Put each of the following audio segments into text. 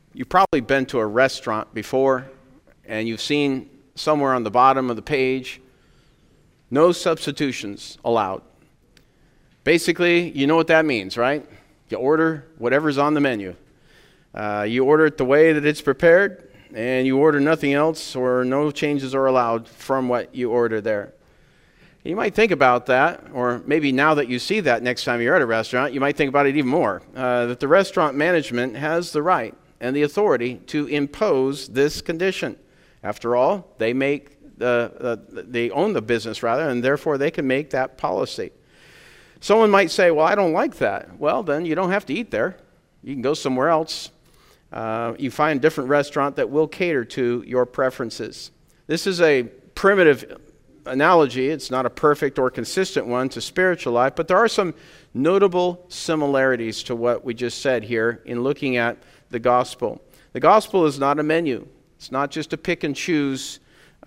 You've probably been to a restaurant before, and you've seen somewhere on the bottom of the page, no substitutions allowed. Basically, you know what that means, right? You order whatever's on the menu. You order it the way that it's prepared, and you order nothing else, or no changes are allowed from what you order there. You might think about that, or maybe now that you see that next time you're at a restaurant, you might think about it even more, that the restaurant management has the right and the authority to impose this condition. After all, they they own the business rather, and therefore they can make that policy. Someone might say, well, I don't like that. Well, then you don't have to eat there. You can go somewhere else. You find a different restaurant that will cater to your preferences. This is a primitive analogy. It's not a perfect or consistent one to spiritual life, but there are some notable similarities to what we just said here in looking at the gospel. The gospel is not a menu. It's not just a pick and choose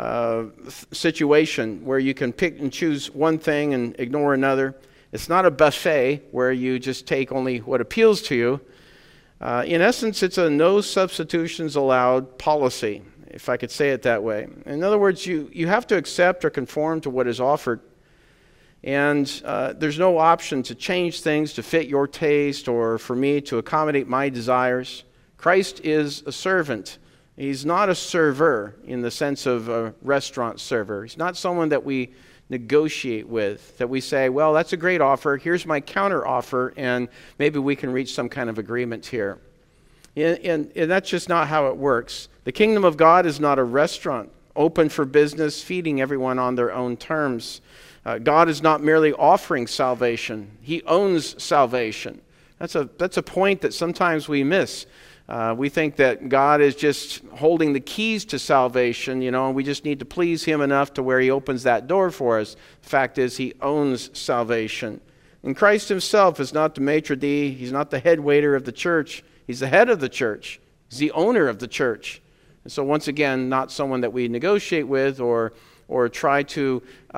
situation where you can pick and choose one thing and ignore another. It's not a buffet where you just take only what appeals to you. In essence, it's a no substitutions allowed policy, if I could say it that way. In other words, you have to accept or conform to what is offered. And there's no option to change things to fit your taste or for me to accommodate my desires. Christ is a servant. He's not a server in the sense of a restaurant server. He's not someone that we negotiate with, that we say, well, that's a great offer, here's my counter offer, and maybe we can reach some kind of agreement here. And that's just not how it works. The kingdom of God is not a restaurant, open for business, feeding everyone on their own terms. God is not merely offering salvation. He owns salvation. That's a point that sometimes we miss. We think that God is just holding the keys to salvation, and we just need to please Him enough to where He opens that door for us. The fact is, He owns salvation. And Christ Himself is not the maitre d', He's not the head waiter of the church. He's the head of the church. He's the owner of the church. And so once again, not someone that we negotiate with or try to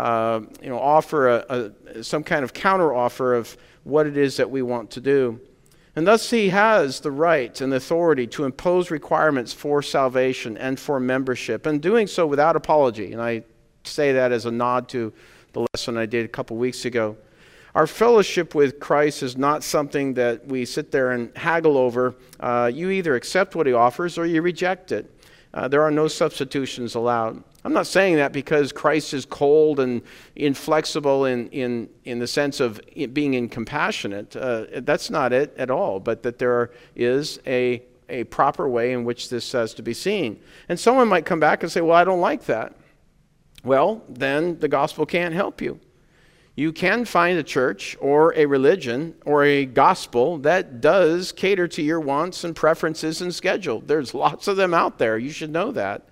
offer some kind of counter offer of what it is that we want to do. And thus He has the right and the authority to impose requirements for salvation and for membership, and doing so without apology. And I say that as a nod to the lesson I did a couple weeks ago. Our fellowship with Christ is not something that we sit there and haggle over. You either accept what He offers or you reject it. There are no substitutions allowed. I'm not saying that because Christ is cold and inflexible in the sense of being incompassionate. That's not it at all, but that there is a proper way in which this has to be seen. And someone might come back and say, well, I don't like that. Well, then the gospel can't help you. You can find a church or a religion or a gospel that does cater to your wants and preferences and schedule. There's lots of them out there. You should know that.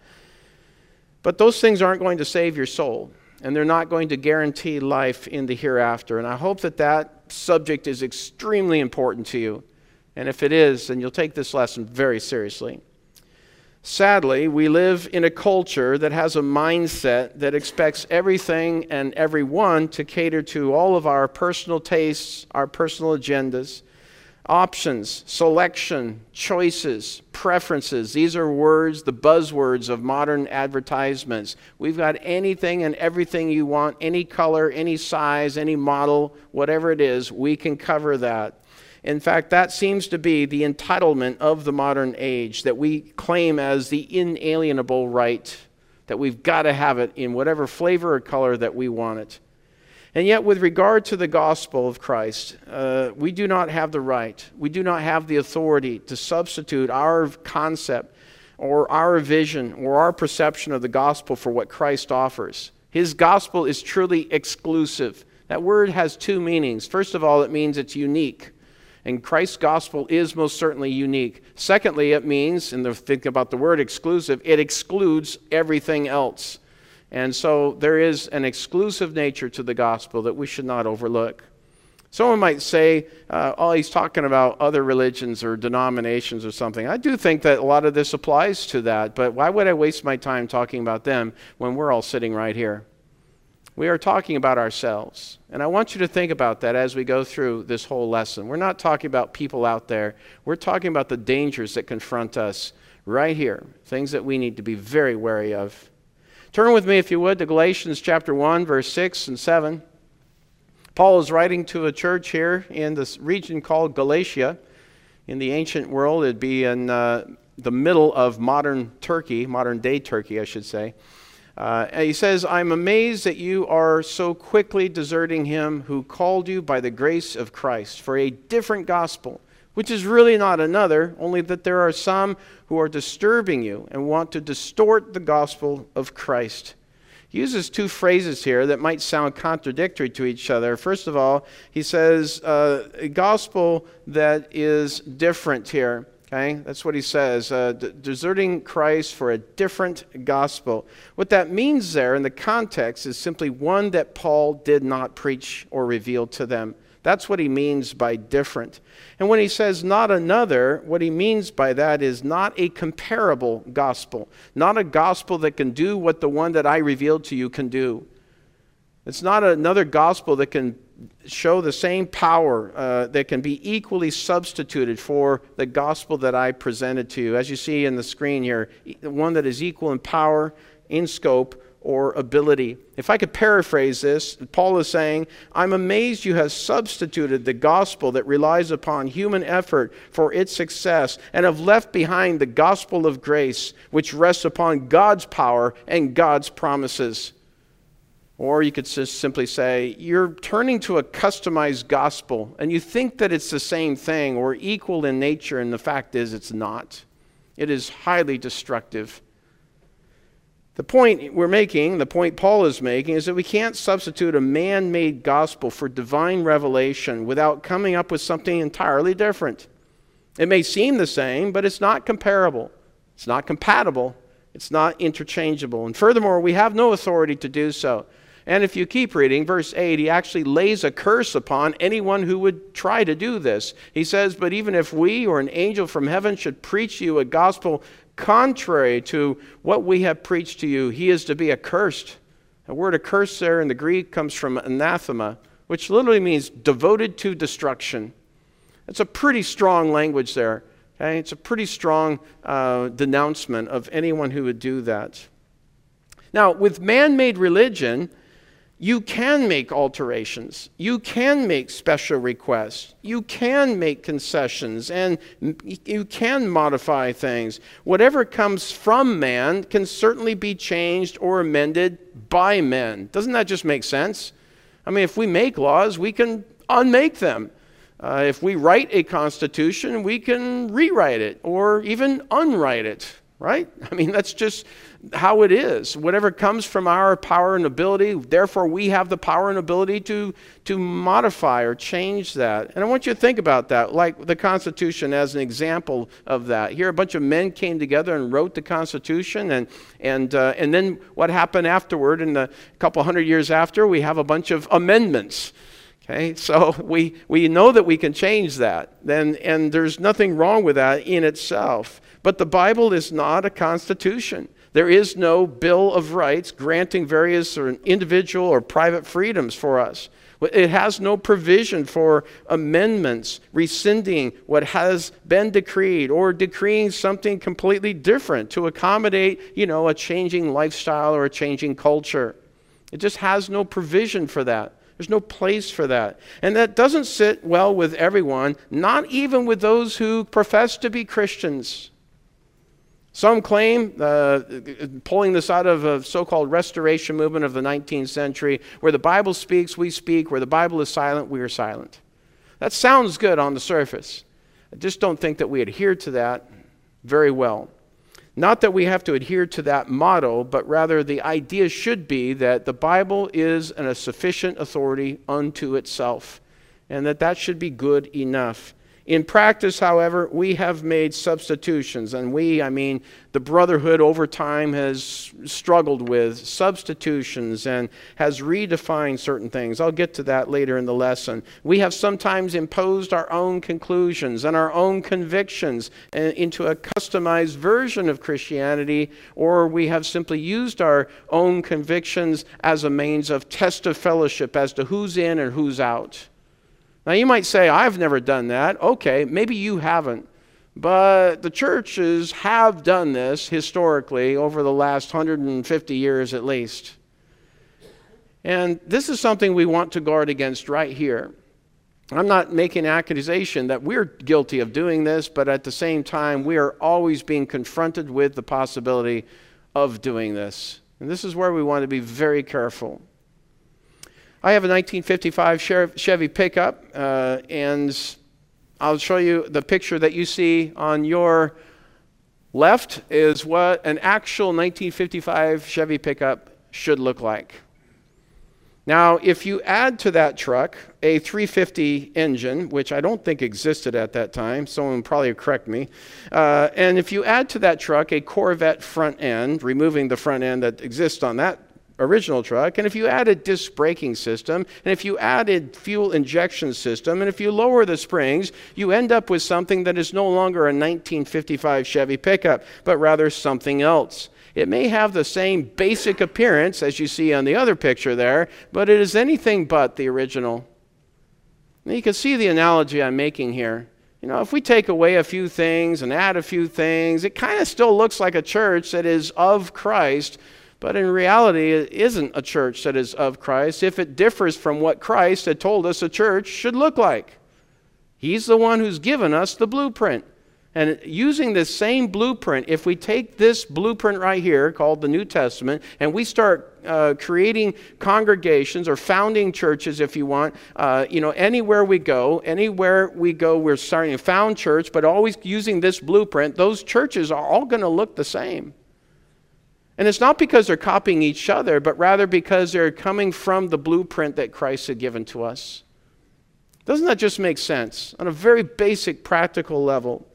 But those things aren't going to save your soul, and they're not going to guarantee life in the hereafter. And I hope that subject is extremely important to you. And if it is, then you'll take this lesson very seriously. Sadly, we live in a culture that has a mindset that expects everything and everyone to cater to all of our personal tastes, our personal agendas, options, selection, choices, preferences. These are words, the buzzwords of modern advertisements. We've got anything and everything you want, any color, any size, any model, whatever it is, we can cover that. In fact, that seems to be the entitlement of the modern age, that we claim as the inalienable right, that we've got to have it in whatever flavor or color that we want it. And yet, with regard to the gospel of Christ, we do not have the right, we do not have the authority to substitute our concept or our vision or our perception of the gospel for what Christ offers. His gospel is truly exclusive. That word has two meanings. First of all, it means it's unique. And Christ's gospel is most certainly unique. Secondly, it means, and think about the word exclusive, it excludes everything else. And so there is an exclusive nature to the gospel that we should not overlook. Someone might say, he's talking about other religions or denominations or something. I do think that a lot of this applies to that, but why would I waste my time talking about them when we're all sitting right here? We are talking about ourselves. And I want you to think about that as we go through this whole lesson. We're not talking about people out there. We're talking about the dangers that confront us right here, things that we need to be very wary of. Turn with me, if you would, to Galatians chapter 1, verse 6 and 7. Paul is writing to a church here in this region called Galatia. In the ancient world, it'd be in the middle of modern Turkey, modern-day Turkey, I should say. He says, I'm amazed that you are so quickly deserting him who called you by the grace of Christ for a different gospel, which is really not another, only that there are some who are disturbing you and want to distort the gospel of Christ. He uses two phrases here that might sound contradictory to each other. First of all, he says a gospel that is different here. Okay, that's what he says, deserting Christ for a different gospel. What that means there in the context is simply one that Paul did not preach or reveal to them. That's what he means by different. And when he says not another, what he means by that is not a comparable gospel, not a gospel that can do what the one that I revealed to you can do. It's not another gospel that can show the same power, that can be equally substituted for the gospel that I presented to you. As you see in the screen here, one that is equal in power, in scope, or ability. If I could paraphrase this, Paul is saying, I'm amazed you have substituted the gospel that relies upon human effort for its success and have left behind the gospel of grace, which rests upon God's power and God's promises. Or you could just simply say, you're turning to a customized gospel and you think that it's the same thing or equal in nature, and the fact is it's not. It is highly destructive. The point we're making, the point Paul is making, is that we can't substitute a man-made gospel for divine revelation without coming up with something entirely different. It may seem the same, but it's not comparable. It's not compatible. It's not interchangeable. And furthermore, we have no authority to do so. And if you keep reading, verse 8, he actually lays a curse upon anyone who would try to do this. He says, but even if we or an angel from heaven should preach you a gospel contrary to what we have preached to you, he is to be accursed. The word accursed there in the Greek comes from anathema, which literally means devoted to destruction. It's a pretty strong language there. Okay? It's a pretty strong denouncement of anyone who would do that. Now, with man-made religion, you can make alterations. You can make special requests. You can make concessions, and you can modify things. Whatever comes from man can certainly be changed or amended by men. Doesn't that just make sense? I mean, if we make laws, we can unmake them. If we write a constitution, we can rewrite it or even unwrite it, right? I mean, that's just how it is. Whatever comes from our power and ability, therefore we have the power and ability to modify or change that. And I want you to think about that, like the Constitution as an example of that. Here a bunch of men came together and wrote the Constitution, and then what happened afterward, in the couple hundred years after, we have a bunch of amendments. Okay, so we know that we can change that, and there's nothing wrong with that in itself. But the Bible is not a constitution. There is no Bill of Rights granting various or individual or private freedoms for us. It has no provision for amendments, rescinding what has been decreed, or decreeing something completely different to accommodate, a changing lifestyle or a changing culture. It just has no provision for that. There's no place for that. And that doesn't sit well with everyone, not even with those who profess to be Christians. Some claim, pulling this out of a so-called restoration movement of the 19th century, where the Bible speaks, we speak. Where the Bible is silent, we are silent. That sounds good on the surface. I just don't think that we adhere to that very well. Not that we have to adhere to that motto, but rather the idea should be that the Bible is a sufficient authority unto itself, and that should be good enough. In practice, however, we have made substitutions, and I mean the brotherhood over time has struggled with substitutions and has redefined certain things. I'll get to that later in the lesson. We have sometimes imposed our own conclusions and our own convictions into a customized version of Christianity, or we have simply used our own convictions as a means of test of fellowship as to who's in and who's out. Now you might say, I've never done that. Okay, maybe you haven't. But the churches have done this historically over the last 150 years at least. And this is something we want to guard against right here. I'm not making an accusation that we're guilty of doing this, but at the same time, we are always being confronted with the possibility of doing this. And this is where we want to be very careful. I have a 1955 Chevy pickup, and I'll show you the picture that you see on your left is what an actual 1955 Chevy pickup should look like. Now, if you add to that truck a 350 engine, which I don't think existed at that time, someone will probably correct me, and if you add to that truck a Corvette front end, removing the front end that exists on that original truck, and if you add a disc braking system, and if you added fuel injection system, and if you lower the springs, you end up with something that is no longer a 1955 Chevy pickup, but rather something else. It may have the same basic appearance as you see on the other picture there, but it is anything but the original. Now you can see the analogy I'm making here. You know, if we take away a few things and add a few things, it kind of still looks like a church that is of Christ, but in reality, it isn't a church that is of Christ if it differs from what Christ had told us a church should look like. He's the one who's given us the blueprint. And using this same blueprint, if we take this blueprint right here called the New Testament and we start creating congregations or founding churches, if you want, anywhere we go, we're starting a found church, but always using this blueprint, those churches are all going to look the same. And it's not because they're copying each other, but rather because they're coming from the blueprint that Christ had given to us. Doesn't that just make sense on a very basic, practical level?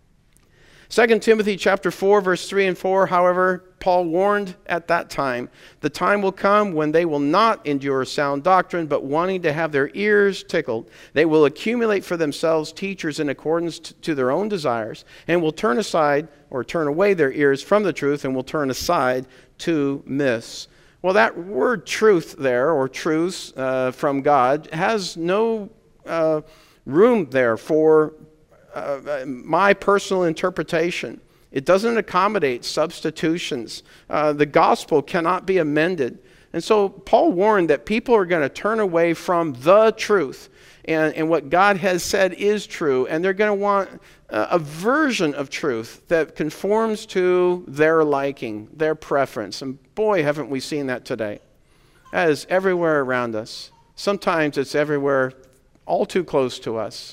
2 Timothy chapter 4, verse 3 and 4, however, Paul warned at that time, the time will come when they will not endure sound doctrine, but wanting to have their ears tickled, they will accumulate for themselves teachers in accordance to their own desires, and will turn aside or turn away their ears from the truth and will turn aside to myths. Well, that word truth there, or truths from God, has no room there for my personal interpretation. It doesn't accommodate substitutions. The gospel cannot be amended. And so Paul warned that people are going to turn away from the truth and what God has said is true, and they're going to want a version of truth that conforms to their liking, their preference. And boy, haven't we seen that today. That is everywhere around us. Sometimes it's everywhere all too close to us.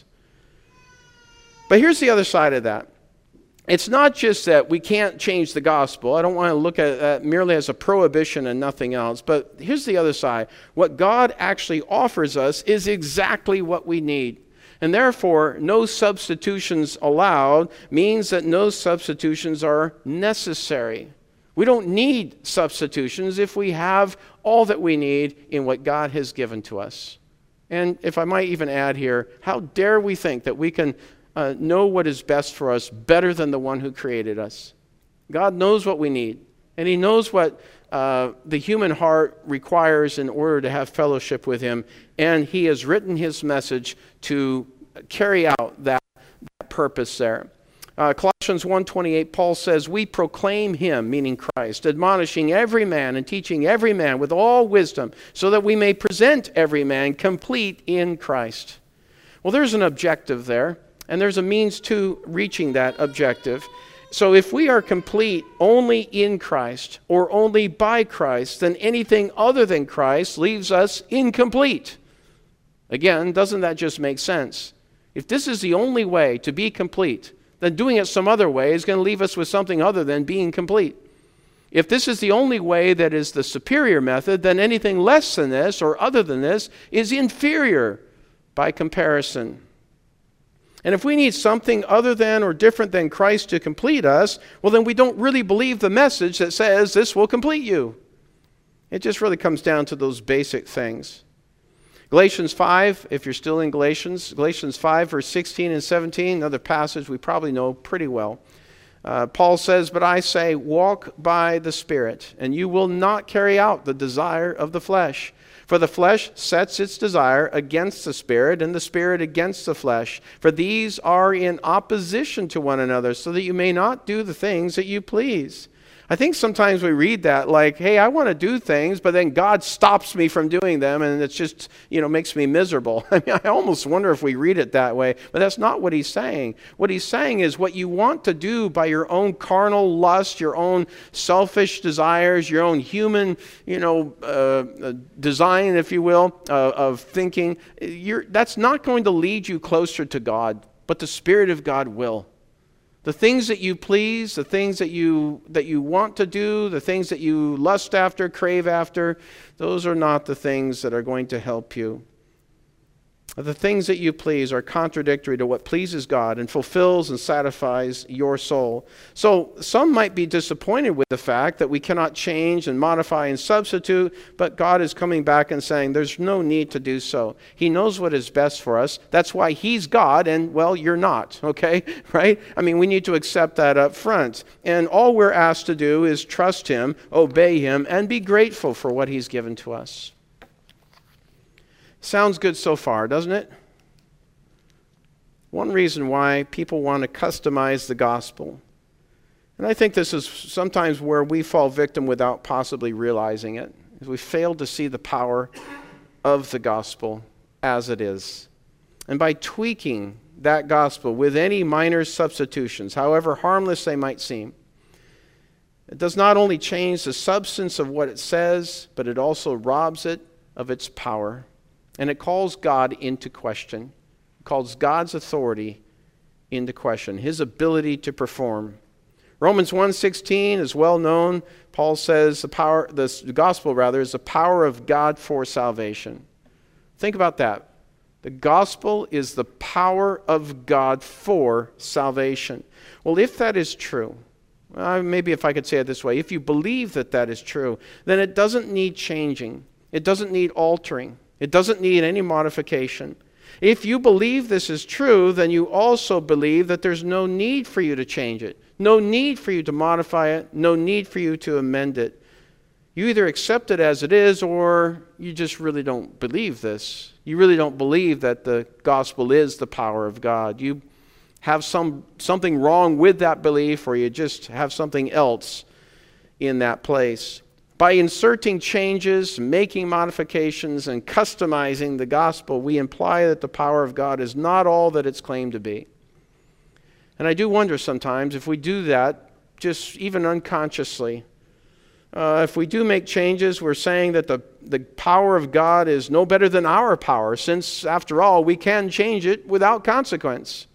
But here's the other side of that. It's not just that we can't change the gospel. I don't want to look at that merely as a prohibition and nothing else. But here's the other side. What God actually offers us is exactly what we need. And therefore, no substitutions allowed means that no substitutions are necessary. We don't need substitutions if we have all that we need in what God has given to us. And if I might even add here, how dare we think that we can know what is best for us better than the one who created us. God knows what we need, and He knows what the human heart requires in order to have fellowship with Him, and He has written His message to carry out that purpose there. Colossians 1:28, Paul says, we proclaim Him, meaning Christ, admonishing every man and teaching every man with all wisdom, so that we may present every man complete in Christ. Well, there's an objective there. And there's a means to reaching that objective. So if we are complete only in Christ or only by Christ, then anything other than Christ leaves us incomplete. Again, doesn't that just make sense? If this is the only way to be complete, then doing it some other way is going to leave us with something other than being complete. If this is the only way that is the superior method, then anything less than this or other than this is inferior by comparison. And if we need something other than or different than Christ to complete us, well, then we don't really believe the message that says this will complete you. It just really comes down to those basic things. Galatians 5, if you're still in Galatians 5, verse 16 and 17, another passage we probably know pretty well. Paul says, "But I say, walk by the Spirit, and you will not carry out the desire of the flesh. For the flesh sets its desire against the Spirit, and the Spirit against the flesh. For these are in opposition to one another, so that you may not do the things that you please." I think sometimes we read that like, hey, I want to do things, but then God stops me from doing them, and it's just, makes me miserable. I mean, I almost wonder if we read it that way, but that's not what he's saying. What he's saying is what you want to do by your own carnal lust, your own selfish desires, your own human, design, if you will, of thinking, that's not going to lead you closer to God, but the Spirit of God will. The things that you please, the things that you want to do, the things that you lust after, crave after, those are not the things that are going to help you. The things that you please are contradictory to what pleases God and fulfills and satisfies your soul. So some might be disappointed with the fact that we cannot change and modify and substitute, but God is coming back and saying there's no need to do so. He knows what is best for us. That's why He's God and, well, you're not, okay? Right? I mean, we need to accept that up front. And all we're asked to do is trust Him, obey Him, and be grateful for what He's given to us. Sounds good so far, doesn't it? One reason why people want to customize the gospel, and I think this is sometimes where we fall victim without possibly realizing it, is we fail to see the power of the gospel as it is. And by tweaking that gospel with any minor substitutions, however harmless they might seem, it does not only change the substance of what it says, but it also robs it of its power. And it calls God into question. It calls God's authority into question, His ability to perform. Romans 1:16 is well known. Paul says the gospel is the power of God for salvation. Think about that. The gospel is the power of God for salvation. Well, if that is true, maybe if I could say it this way, if you believe that that is true, then it doesn't need changing. It doesn't need altering. It doesn't need any modification. If you believe this is true, then you also believe that there's no need for you to change it, no need for you to modify it, no need for you to amend it. You either accept it as it is, or you just really don't believe this. You really don't believe that the gospel is the power of God. You have something wrong with that belief, or you just have something else in that place. By inserting changes, making modifications, and customizing the gospel, we imply that the power of God is not all that it's claimed to be. And I do wonder sometimes if we do that, just even unconsciously, if we do make changes, we're saying that the power of God is no better than our power, since, after all, we can change it without consequence.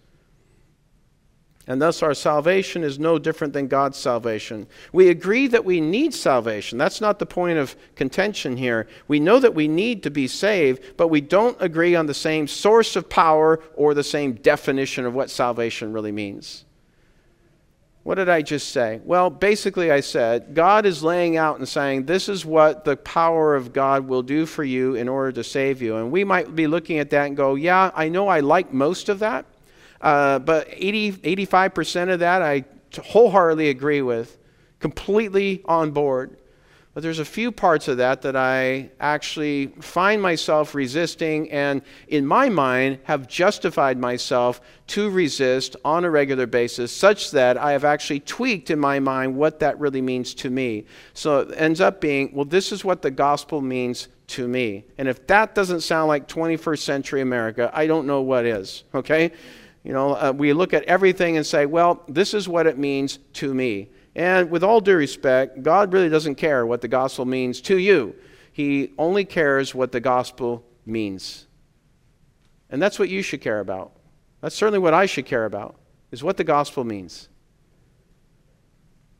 And thus our salvation is no different than God's salvation. We agree that we need salvation. That's not the point of contention here. We know that we need to be saved, but we don't agree on the same source of power or the same definition of what salvation really means. What did I just say? Well, basically I said, God is laying out and saying, this is what the power of God will do for you in order to save you. And we might be looking at that and go, yeah, I know I like most of that. But 85% of that I wholeheartedly agree with, completely on board. But there's a few parts of that that I actually find myself resisting, and in my mind have justified myself to resist on a regular basis, such that I have actually tweaked in my mind what that really means to me. So it ends up being, well, this is what the gospel means to me. And if that doesn't sound like 21st century America, I don't know what is, okay? We look at everything and say, well, this is what it means to me. And with all due respect, God really doesn't care what the gospel means to you. He only cares what the gospel means. And that's what you should care about. That's certainly what I should care about, is what the gospel means.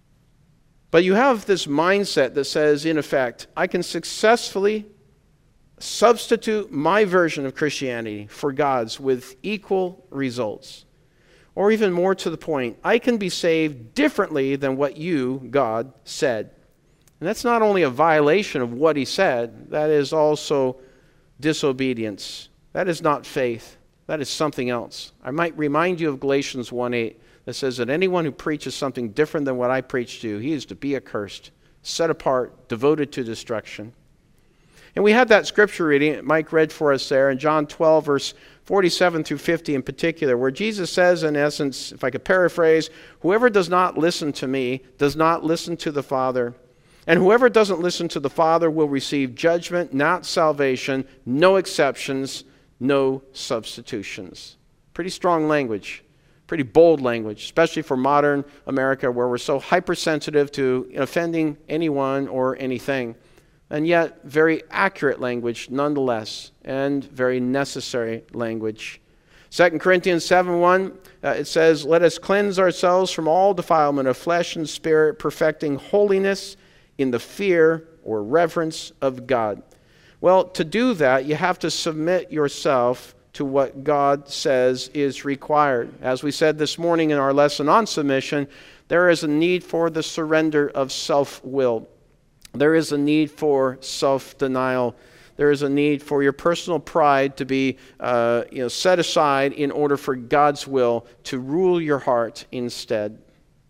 But you have this mindset that says, in effect, I can successfully substitute my version of Christianity for God's with equal results. Or even more to the point, I can be saved differently than what you, God, said. And that's not only a violation of what he said, that is also disobedience. That is not faith. That is something else. I might remind you of Galatians 1:8 that says that anyone who preaches something different than what I preach to you, he is to be accursed, set apart, devoted to destruction. And we had that scripture reading Mike read for us there in John 12, verse 47 through 50 in particular, where Jesus says, in essence, if I could paraphrase, whoever does not listen to me does not listen to the Father. And whoever doesn't listen to the Father will receive judgment, not salvation, no exceptions, no substitutions. Pretty strong language, pretty bold language, especially for modern America where we're so hypersensitive to offending anyone or anything. And yet, very accurate language nonetheless, and very necessary language. 2 Corinthians 7:1, it says, let us cleanse ourselves from all defilement of flesh and spirit, perfecting holiness in the fear or reverence of God. Well, to do that, you have to submit yourself to what God says is required. As we said this morning in our lesson on submission, there is a need for the surrender of self-will. There is a need for self-denial. There is a need for your personal pride to be set aside in order for God's will to rule your heart instead.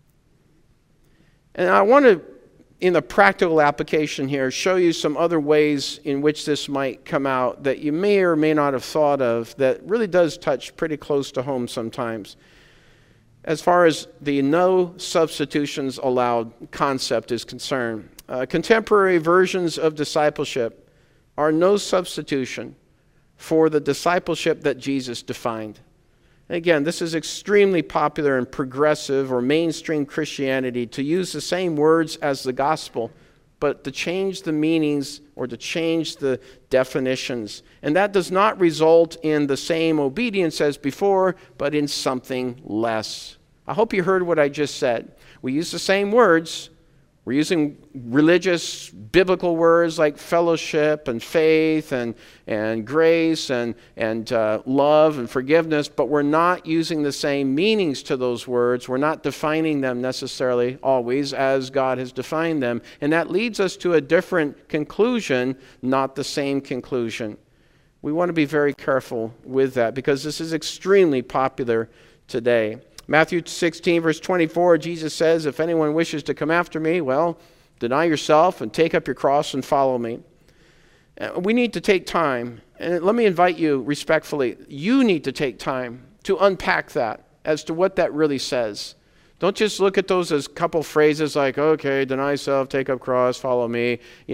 And I want to, in the practical application here, show you some other ways in which this might come out that you may or may not have thought of that really does touch pretty close to home sometimes. As far as the no substitutions allowed concept is concerned, contemporary versions of discipleship are no substitution for the discipleship that Jesus defined. And again, this is extremely popular in progressive or mainstream Christianity to use the same words as the gospel, but to change the meanings or to change the definitions. And that does not result in the same obedience as before, but in something less. I hope you heard what I just said. We use the same words. We're using religious, biblical words like fellowship and faith and grace and love and forgiveness, but we're not using the same meanings to those words. We're not defining them necessarily always as God has defined them. And that leads us to a different conclusion, not the same conclusion. We want to be very careful with that because this is extremely popular today. Matthew 16, verse 24, Jesus says, if anyone wishes to come after me, well, deny yourself and take up your cross and follow me. We need to take time, and let me invite you respectfully, you need to take time to unpack that as to what that really says. Don't just look at those as a couple phrases like, okay, deny self, take up cross, follow me,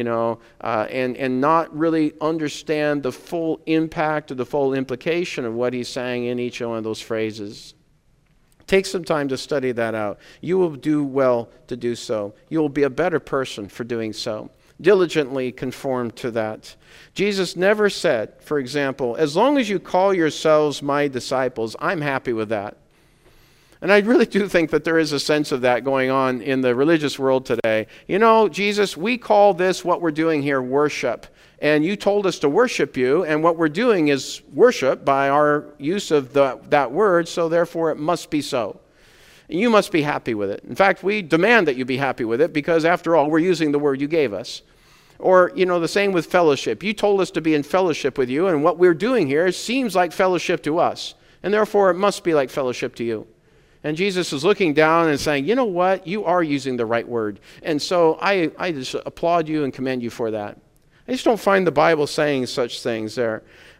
and not really understand the full impact or the full implication of what he's saying in each one of those phrases. Take some time to study that out. You will do well to do so. You will be a better person for doing so. Diligently conform to that. Jesus never said, for example, as long as you call yourselves my disciples, I'm happy with that. And I really do think that there is a sense of that going on in the religious world today. You know, Jesus, we call this what we're doing here worship. And you told us to worship you, and what we're doing is worship by our use of that word, so therefore it must be so. And you must be happy with it. In fact, we demand that you be happy with it because, after all, we're using the word you gave us. Or, the same with fellowship. You told us to be in fellowship with you, and what we're doing here seems like fellowship to us. And therefore, it must be like fellowship to you. And Jesus is looking down and saying, you know what? You are using the right word. And so I just applaud you and commend you for that. I just don't find the Bible saying such things there.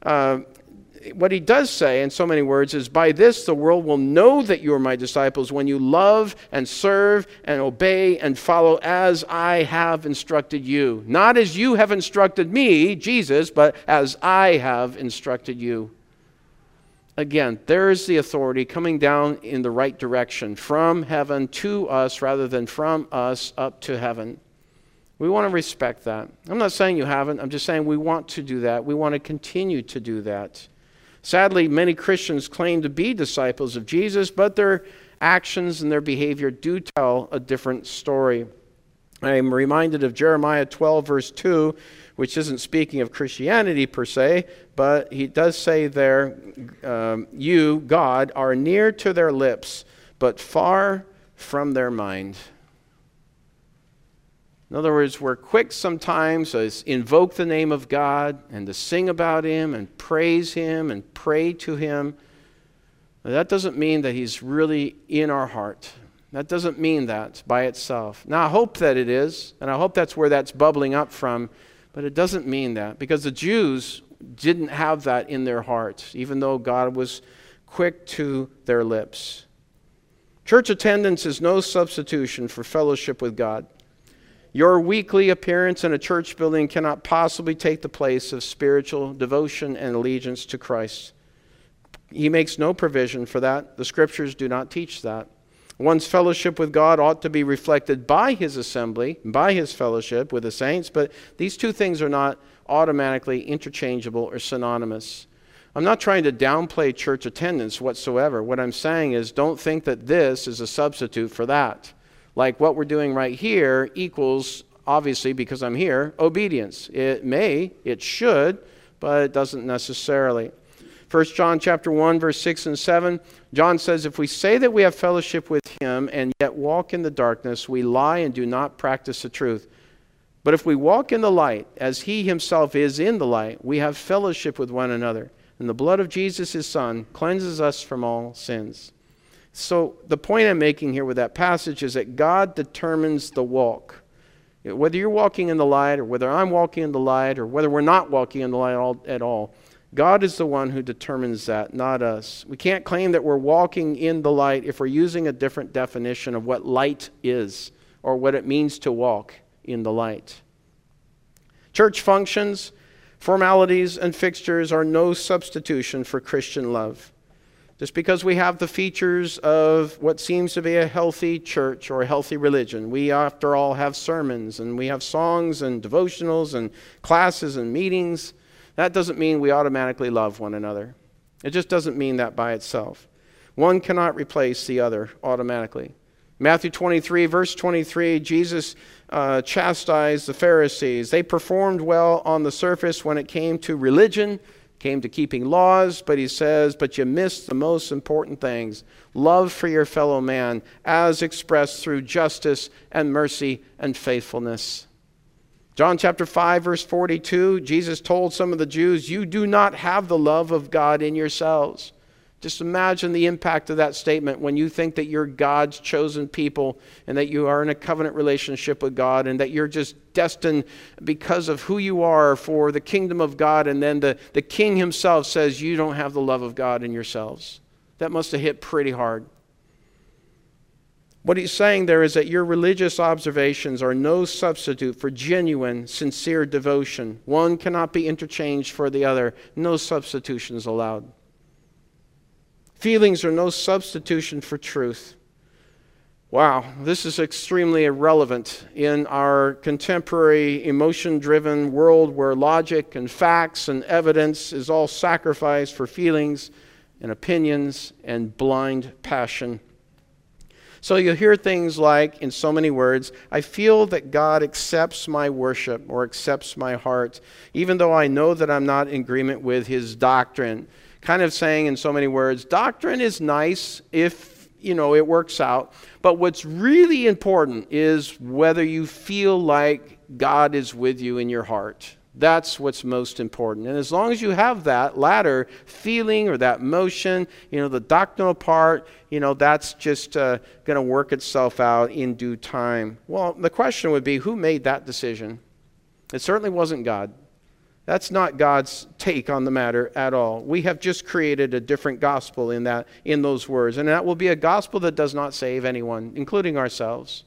What he does say in so many words is, by this the world will know that you are my disciples when you love and serve and obey and follow as I have instructed you. Not as you have instructed me, Jesus, but as I have instructed you. Again, there is the authority coming down in the right direction from heaven to us rather than from us up to heaven. We want to respect that. I'm not saying you haven't. I'm just saying we want to do that. We want to continue to do that. Sadly, many Christians claim to be disciples of Jesus, but their actions and their behavior do tell a different story. I'm reminded of Jeremiah 12, verse 2, which isn't speaking of Christianity per se, but he does say there, you, God, are near to their lips, but far from their mind. In other words, we're quick sometimes to invoke the name of God and to sing about Him and praise Him and pray to Him. But that doesn't mean that He's really in our heart. That doesn't mean that by itself. Now, I hope that it is, and I hope that's where that's bubbling up from, but it doesn't mean that, because the Jews didn't have that in their hearts, even though God was quick to their lips. Church attendance is no substitution for fellowship with God. Your weekly appearance in a church building cannot possibly take the place of spiritual devotion and allegiance to Christ. He makes no provision for that. The Scriptures do not teach that. One's fellowship with God ought to be reflected by his assembly, by his fellowship with the saints, but these two things are not automatically interchangeable or synonymous. I'm not trying to downplay church attendance whatsoever. What I'm saying is, don't think that this is a substitute for that. Like what we're doing right here equals, obviously, because I'm here, obedience. It may, it should, but it doesn't necessarily. 1 John chapter 1, verse 6 and 7, John says, if we say that we have fellowship with Him and yet walk in the darkness, we lie and do not practice the truth. But if we walk in the light, as He Himself is in the light, we have fellowship with one another. And the blood of Jesus, His Son, cleanses us from all sins. So the point I'm making here with that passage is that God determines the walk. Whether you're walking in the light, or whether I'm walking in the light, or whether we're not walking in the light at all, God is the one who determines that, not us. We can't claim that we're walking in the light if we're using a different definition of what light is or what it means to walk in the light. Church functions, formalities, and fixtures are no substitution for Christian love. Just because we have the features of what seems to be a healthy church or a healthy religion, we after all have sermons and we have songs and devotionals and classes and meetings. That doesn't mean we automatically love one another. It just doesn't mean that by itself. One cannot replace the other automatically. Matthew 23, verse 23, Jesus chastised the Pharisees. They performed well on the surface when it came to religion, came to keeping laws, but he says, but you missed the most important things. Love for your fellow man as expressed through justice and mercy and faithfulness. John chapter 5, verse 42, Jesus told some of the Jews, you do not have the love of God in yourselves. Just imagine the impact of that statement when you think that you're God's chosen people and that you are in a covenant relationship with God and that you're just destined because of who you are for the kingdom of God, and then the king himself says you don't have the love of God in yourselves. That must have hit pretty hard. What he's saying there is that your religious observations are no substitute for genuine, sincere devotion. One cannot be interchanged for the other. No substitutions allowed. Feelings are no substitution for truth. Wow, this is extremely irrelevant in our contemporary emotion-driven world where logic and facts and evidence is all sacrificed for feelings and opinions and blind passion. So you'll hear things like, in so many words, I feel that God accepts my worship or accepts my heart, even though I know that I'm not in agreement with His doctrine. Kind of saying in so many words, doctrine is nice if, it works out. But what's really important is whether you feel like God is with you in your heart. That's what's most important. And as long as you have that latter feeling or that motion, the doctrinal part, that's just going to work itself out in due time. Well, the question would be, who made that decision? It certainly wasn't God. That's not God's take on the matter at all. We have just created a different gospel in those words. And that will be a gospel that does not save anyone, including ourselves.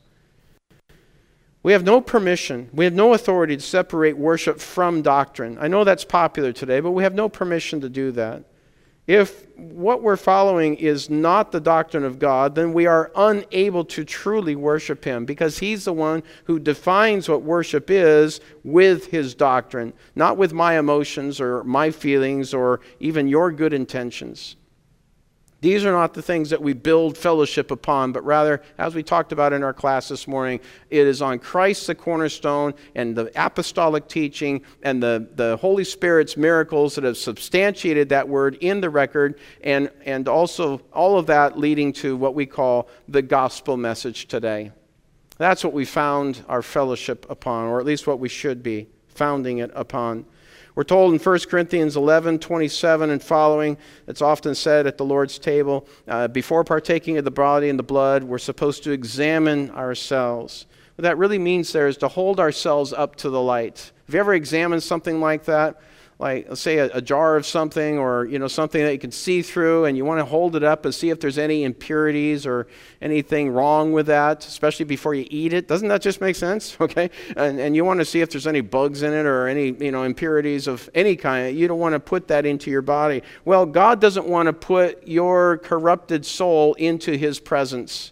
We have no permission, we have no authority to separate worship from doctrine. I know that's popular today, but we have no permission to do that. If what we're following is not the doctrine of God, then we are unable to truly worship Him, because He's the one who defines what worship is with His doctrine, not with my emotions or my feelings or even your good intentions. These are not the things that we build fellowship upon, but rather, as we talked about in our class this morning, it is on Christ the cornerstone and the apostolic teaching and the Holy Spirit's miracles that have substantiated that word in the record, and also all of that leading to what we call the gospel message today. That's what we found our fellowship upon, or at least what we should be founding it upon. We're told in 1 Corinthians 11:27 and following, it's often said at the Lord's table, before partaking of the body and the blood, we're supposed to examine ourselves. What that really means there is to hold ourselves up to the light. Have you ever examined something like that? Like, let's say a jar of something, or something that you can see through, and you want to hold it up and see if there's any impurities or anything wrong with that, especially before you eat it. Doesn't that just make sense? Okay, and you want to see if there's any bugs in it or any impurities of any kind. You don't want to put that into your body. Well, God doesn't want to put your corrupted soul into His presence.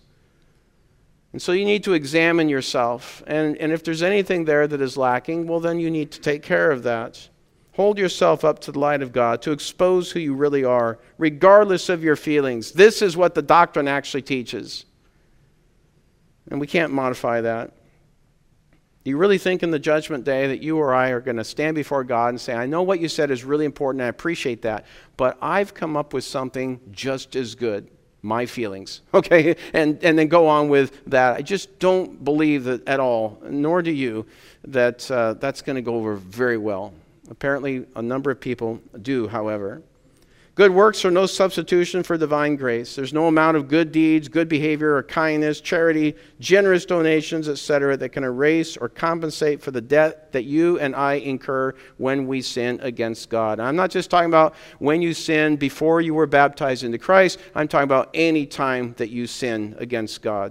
And so you need to examine yourself, and if there's anything there that is lacking, well, then you need to take care of that. Hold yourself up to the light of God to expose who you really are, regardless of your feelings. This is what the doctrine actually teaches. And we can't modify that. Do you really think in the judgment day that you or I are going to stand before God and say, I know what you said is really important, and I appreciate that, but I've come up with something just as good, my feelings, okay? And then go on with that. I just don't believe that at all, nor do you, that that's going to go over very well. Apparently, a number of people do, however. Good works are no substitution for divine grace. There's no amount of good deeds, good behavior, or kindness, charity, generous donations, etc., that can erase or compensate for the debt that you and I incur when we sin against God. And I'm not just talking about when you sin before you were baptized into Christ. I'm talking about any time that you sin against God.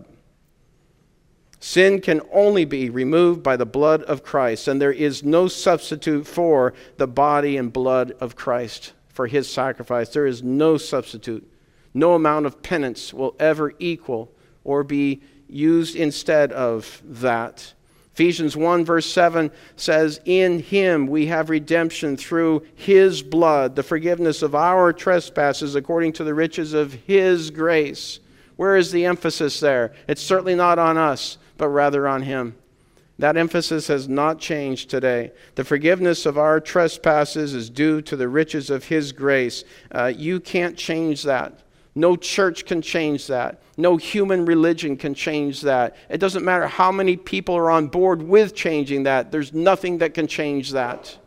Sin can only be removed by the blood of Christ, and there is no substitute for the body and blood of Christ, for His sacrifice. There is no substitute. No amount of penance will ever equal or be used instead of that. Ephesians 1 verse 7 says, in Him we have redemption through His blood, the forgiveness of our trespasses according to the riches of His grace. Where is the emphasis there? It's certainly not on us, but rather on Him. That emphasis has not changed today. The forgiveness of our trespasses is due to the riches of His grace. You can't change that. No church can change that. No human religion can change that. It doesn't matter how many people are on board with changing that. There's nothing that can change that.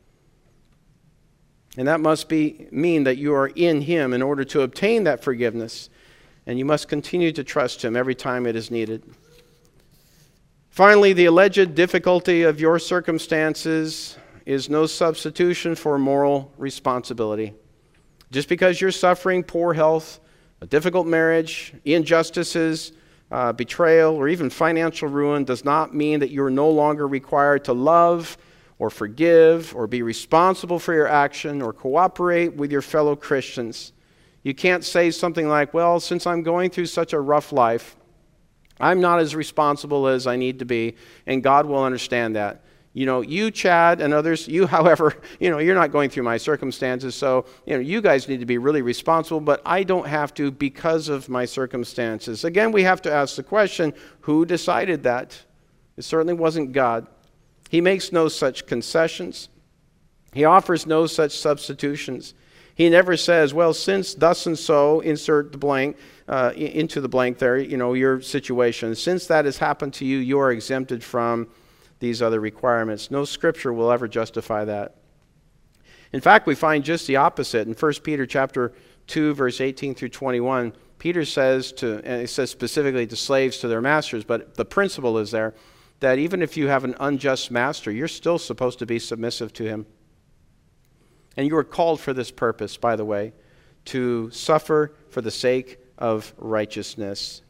And that must mean that you are in Him in order to obtain that forgiveness. And you must continue to trust Him every time it is needed. Finally, the alleged difficulty of your circumstances is no substitution for moral responsibility. Just because you're suffering poor health, a difficult marriage, injustices, betrayal, or even financial ruin does not mean that you're no longer required to love or forgive or be responsible for your action or cooperate with your fellow Christians. You can't say something like, well, since I'm going through such a rough life, I'm not as responsible as I need to be, and God will understand that. You, Chad, and others, you, however, you're not going through my circumstances, so, you guys need to be really responsible, but I don't have to because of my circumstances. Again, we have to ask the question, who decided that? It certainly wasn't God. He makes no such concessions. He offers no such substitutions. He never says, well, since thus and so, insert the blank, into the blank there, your situation. Since that has happened to you, you are exempted from these other requirements. No scripture will ever justify that. In fact, we find just the opposite. In 1 Peter chapter 2, verse 18 through 21, Peter says and it says specifically to slaves to their masters, but the principle is there, that even if you have an unjust master, you're still supposed to be submissive to him. And you are called for this purpose, by the way, to suffer for the sake of righteousness.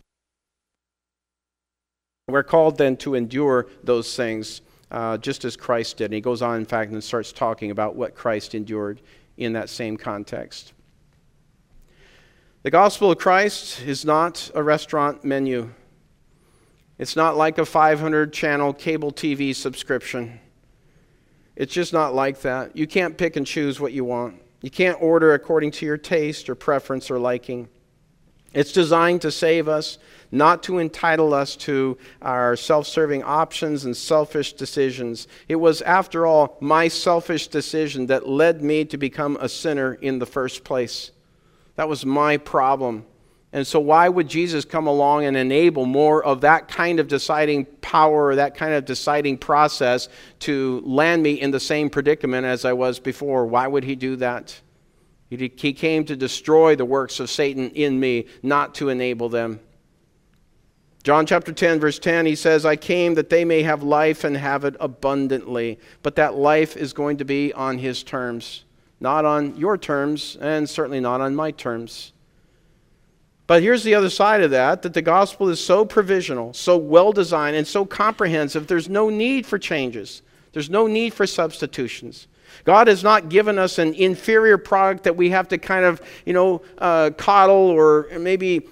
We're called then to endure those things just as Christ did. And he goes on, in fact, and starts talking about what Christ endured in that same context. The gospel of Christ is not a restaurant menu. It's not like a 500-channel cable TV subscription. It's just not like that. You can't pick and choose what you want. You can't order according to your taste or preference or liking. It's designed to save us, not to entitle us to our self-serving options and selfish decisions. It was, after all, my selfish decision that led me to become a sinner in the first place. That was my problem. And so why would Jesus come along and enable more of that kind of deciding power, or that kind of deciding process to land me in the same predicament as I was before? Why would he do that? He came to destroy the works of Satan in me, not to enable them. John chapter 10, verse 10, he says, I came that they may have life and have it abundantly. But that life is going to be on his terms, not on your terms, and certainly not on my terms. But here's the other side of that the gospel is so provisional, so well-designed, and so comprehensive, there's no need for changes. There's no need for substitutions. God has not given us an inferior product that we have to kind of, coddle or maybe,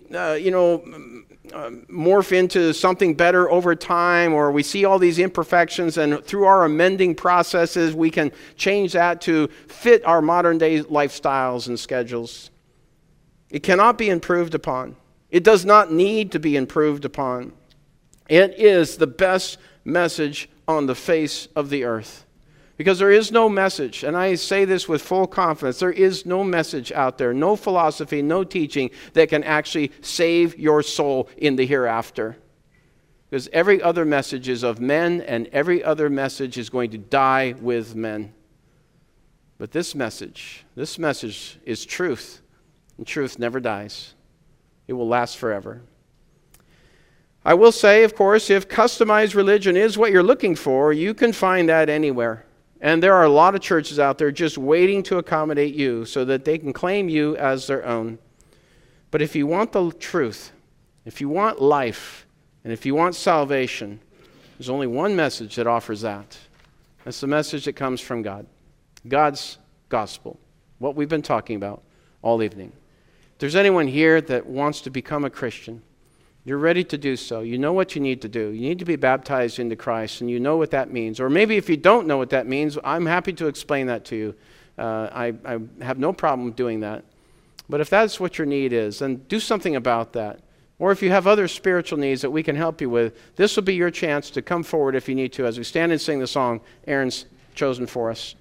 morph into something better over time, or we see all these imperfections and through our amending processes we can change that to fit our modern day lifestyles and schedules. It cannot be improved upon. It does not need to be improved upon. It is the best message on the face of the earth. Because there is no message, and I say this with full confidence, there is no message out there, no philosophy, no teaching that can actually save your soul in the hereafter. Because every other message is of men, and every other message is going to die with men. But this message is truth, and truth never dies. It will last forever. I will say, of course, if customized religion is what you're looking for, you can find that anywhere. And there are a lot of churches out there just waiting to accommodate you so that they can claim you as their own. But if you want the truth, if you want life, and if you want salvation, there's only one message that offers that. That's the message that comes from God. God's gospel. What we've been talking about all evening. If there's anyone here that wants to become a Christian, you're ready to do so. You know what you need to do. You need to be baptized into Christ, and you know what that means. Or maybe if you don't know what that means, I'm happy to explain that to you. I have no problem doing that. But if that's what your need is, then do something about that. Or if you have other spiritual needs that we can help you with, this will be your chance to come forward if you need to as we stand and sing the song Aaron's chosen for us.